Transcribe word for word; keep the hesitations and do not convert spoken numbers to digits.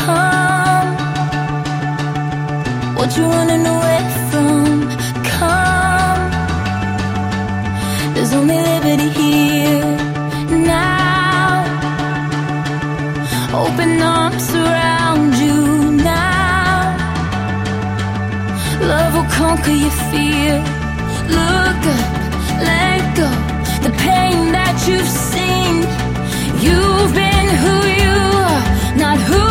Come, what you running away from? Come, there's only liberty here now. Open arms surround you now. Love will conquer your fear. Look up, let go. The pain that you've seen, you've been who you are, not who